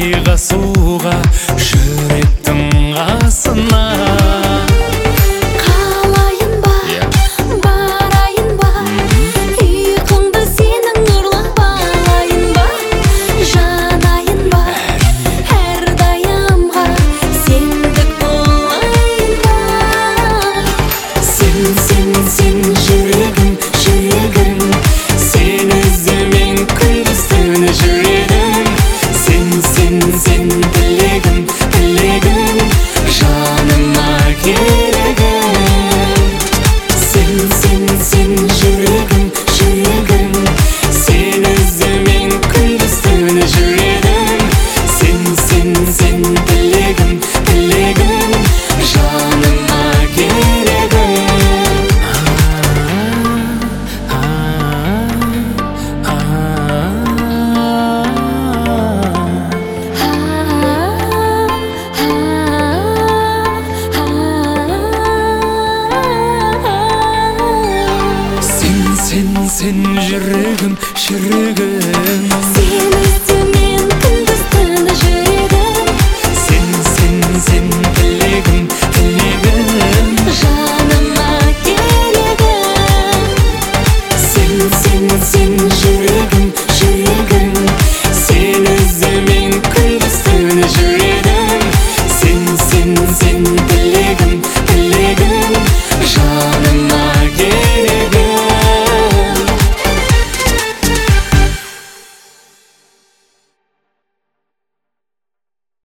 айға суға жүректің қасына. Қалайын ба, барайын ба, ұйқыңды сенің ұрлап алайын ба, жанайын ба, әрдайымға сендік болайын ба. Сен жүрегім, жүрегім, сен іздемен күндіз түні жүрегім. Сен тілегім, тілегім, жаныма керегім. Сен жүрегім, жүрегім, сен іздемен күндіз түні жүрегім. Сен тілегім, тілегім, жаныма керегім. Сен жүрегім, жүрегім, Сен іздемен